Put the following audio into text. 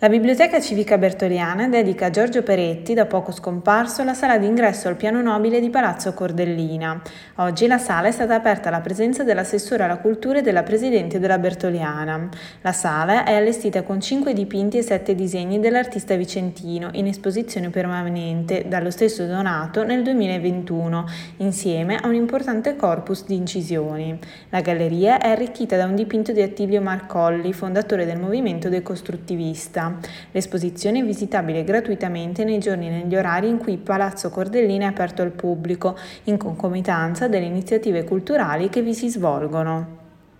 La Biblioteca Civica Bertoliana dedica a Giorgio Peretti, da poco scomparso, la sala d'ingresso al piano nobile di Palazzo Cordellina. Oggi la sala è stata aperta alla presenza dell'assessore alla cultura e della presidente della Bertoliana. La sala è allestita con 5 dipinti e 7 disegni dell'artista vicentino, in esposizione permanente, dallo stesso donato nel 2021, insieme a un importante corpus di incisioni. La galleria è arricchita da un dipinto di Attilio Marcolli, fondatore del movimento decostruttivista. L'esposizione è visitabile gratuitamente nei giorni e negli orari in cui Palazzo Cordellina è aperto al pubblico, in concomitanza delle iniziative culturali che vi si svolgono.